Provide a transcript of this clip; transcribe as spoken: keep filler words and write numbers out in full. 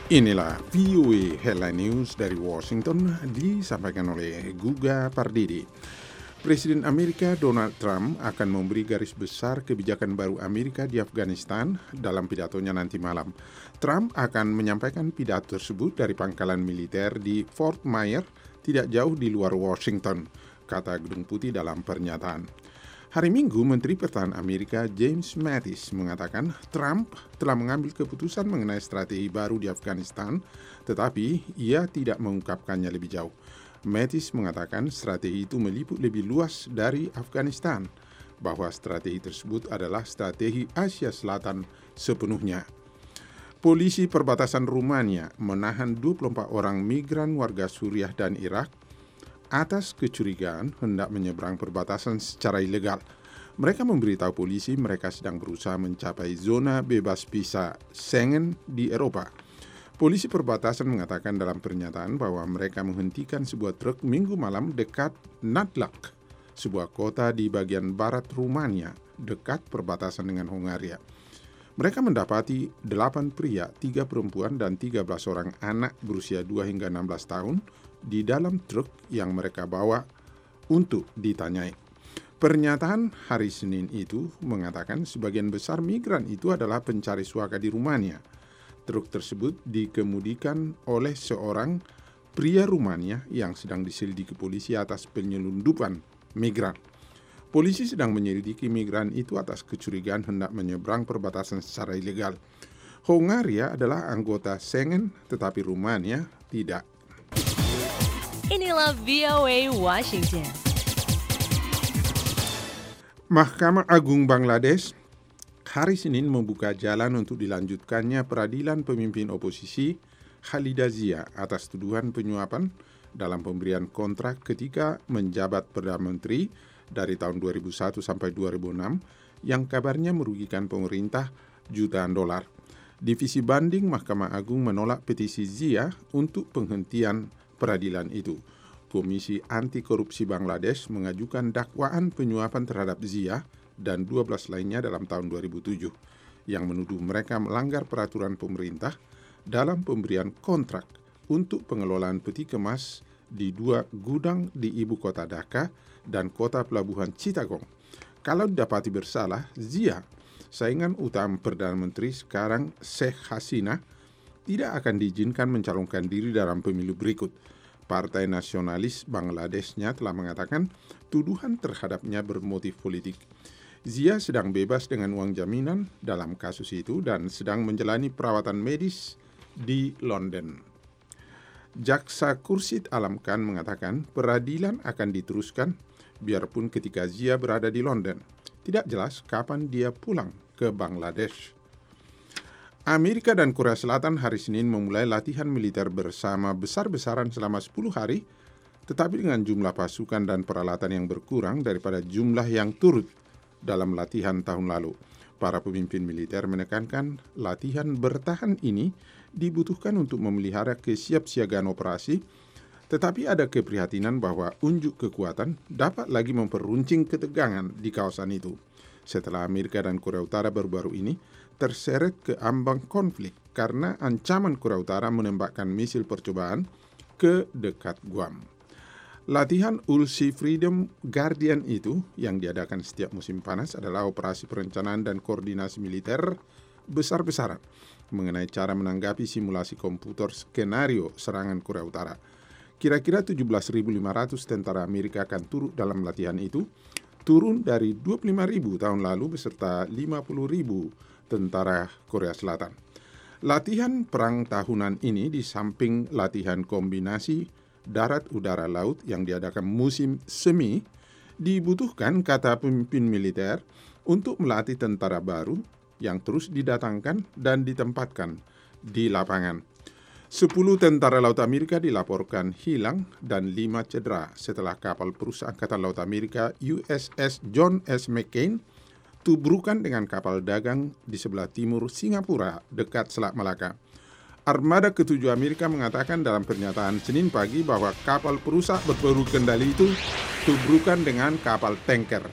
Inilah V O A Headline News dari Washington disampaikan oleh Guga Pardidi. Presiden Amerika Donald Trump akan memberi garis besar kebijakan baru Amerika di Afghanistan dalam pidatonya nanti malam. Trump akan menyampaikan pidato tersebut dari pangkalan militer di Fort Myer, tidak jauh di luar Washington, kata Gedung Putih dalam pernyataan. Hari Minggu, Menteri Pertahanan Amerika James Mattis mengatakan Trump telah mengambil keputusan mengenai strategi baru di Afghanistan, tetapi ia tidak mengungkapkannya lebih jauh. Mattis mengatakan strategi itu meliput lebih luas dari Afghanistan, bahwa strategi tersebut adalah strategi Asia Selatan sepenuhnya. Polisi perbatasan Rumania menahan dua puluh empat orang migran warga Suriah dan Irak atas kecurigaan hendak menyeberang perbatasan secara ilegal. Mereka memberitahu polisi mereka sedang berusaha mencapai zona bebas visa Schengen di Eropa. Polisi perbatasan mengatakan dalam pernyataan bahwa mereka menghentikan sebuah truk minggu malam dekat Nadlak, sebuah kota di bagian barat Rumania, dekat perbatasan dengan Hongaria. Mereka mendapati delapan pria, tiga perempuan, dan tiga belas orang anak berusia dua hingga enam belas tahun di dalam truk yang mereka bawa untuk ditanyai. Pernyataan hari Senin itu mengatakan sebagian besar migran itu adalah pencari suaka di Rumania. Truk tersebut dikemudikan oleh seorang pria Rumania yang sedang diselidiki polisi atas penyelundupan migran. Polisi sedang menyelidiki migran itu atas kecurigaan hendak menyeberang perbatasan secara ilegal. Hongaria adalah anggota Schengen, tetapi Rumania tidak. Inilah V O A Washington. Mahkamah Agung Bangladesh hari Senin membuka jalan untuk dilanjutkannya peradilan pemimpin oposisi Khalida Zia atas tuduhan penyuapan dalam pemberian kontrak ketika menjabat Perdana Menteri dari tahun dua ribu satu sampai dua ribu enam yang kabarnya merugikan pemerintah jutaan dolar. Divisi banding Mahkamah Agung menolak petisi Zia untuk penghentian peradilan itu. Komisi Anti Korupsi Bangladesh mengajukan dakwaan penyuapan terhadap Zia dan dua belas lainnya dalam tahun dua ribu tujuh yang menuduh mereka melanggar peraturan pemerintah dalam pemberian kontrak untuk pengelolaan peti kemas di dua gudang di ibu kota Dhaka dan kota pelabuhan Chittagong. Kalau didapati bersalah, Zia, saingan utama Perdana Menteri sekarang Sheikh Hasina, tidak akan diizinkan mencalonkan diri dalam pemilu berikut. Partai Nasionalis Bangladeshnya telah mengatakan tuduhan terhadapnya bermotif politik. Zia sedang bebas dengan uang jaminan dalam kasus itu dan sedang menjalani perawatan medis di London. Jaksa Khurshid Alam Khan mengatakan peradilan akan diteruskan biarpun ketika Zia berada di London. Tidak jelas kapan dia pulang ke Bangladesh. Amerika dan Korea Selatan hari Senin memulai latihan militer bersama besar-besaran selama sepuluh hari, tetapi dengan jumlah pasukan dan peralatan yang berkurang daripada jumlah yang turut dalam latihan tahun lalu. Para pemimpin militer menekankan latihan bertahan ini dibutuhkan untuk memelihara kesiapsiagaan operasi, tetapi ada keprihatinan bahwa unjuk kekuatan dapat lagi memperuncing ketegangan di kawasan itu setelah Amerika dan Korea Utara baru-baru ini terseret ke ambang konflik karena ancaman Korea Utara menembakkan misil percobaan ke dekat Guam. Latihan Ulsi Freedom Guardian itu yang diadakan setiap musim panas adalah operasi perencanaan dan koordinasi militer besar-besaran mengenai cara menanggapi simulasi komputer skenario serangan Korea Utara. Kira-kira tujuh belas ribu lima ratus tentara Amerika akan turut dalam latihan itu, turun dari dua puluh lima ribu tahun lalu beserta lima puluh ribu tentara Korea Selatan. Latihan perang tahunan ini di samping latihan kombinasi darat, udara, laut yang diadakan musim semi, dibutuhkan, kata pemimpin militer, untuk melatih tentara baru yang terus didatangkan dan ditempatkan di lapangan. Sepuluh tentara Laut Amerika dilaporkan hilang dan lima cedera setelah kapal perusahaan Angkatan Laut Amerika U S S John S. McCain tubrukan dengan kapal dagang di sebelah timur Singapura dekat Selat Malaka. Armada ketujuh Amerika mengatakan dalam pernyataan Senin pagi bahwa kapal perusak berpeluru kendali itu tubrukan dengan kapal tanker